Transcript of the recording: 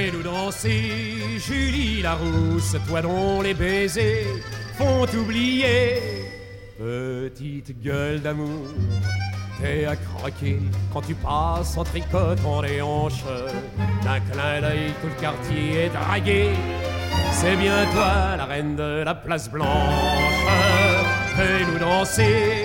Fais-nous danser, Julie Larousse, toi dont les baisers font oublier. Petite gueule d'amour, t'es à croquer quand tu passes en tricotant les hanches. D'un clin d'œil, tout le quartier est dragué. C'est bien toi, la reine de la place Blanche. Fais-nous danser.